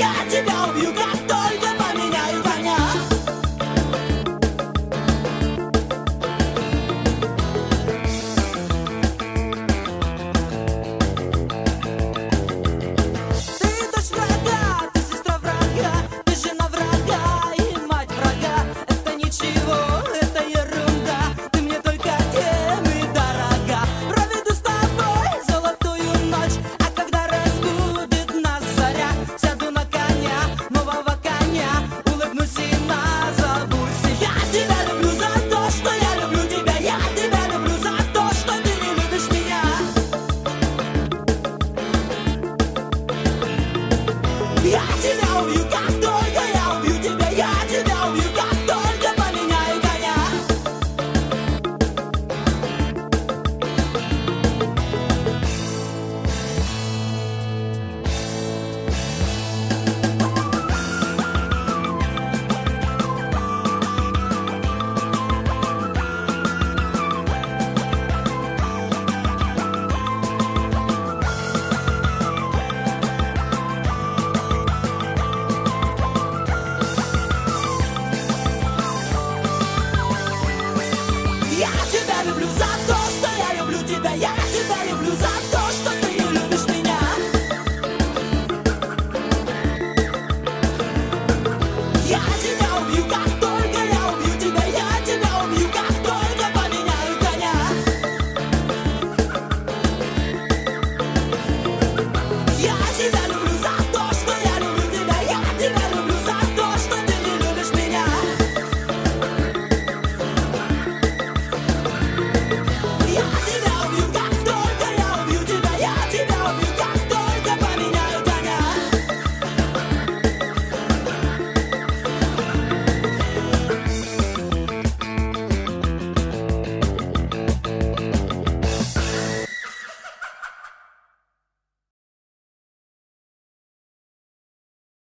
я тебя убью, как только поменяю коня. Ты дочь врага, ты сестра врага, ты жена врага и мать врага. Это ничего, это ерунда, ты мне только тем и дорога. Проведу с тобой золотую ночь, а когда разбудит нас заря, сяду на коня, нового коня, улыбнусь и назовусь. Я тебя люблю за то, что я люблю тебя, я тебя люблю за то, что ты не любишь меня. Я тебя убью, как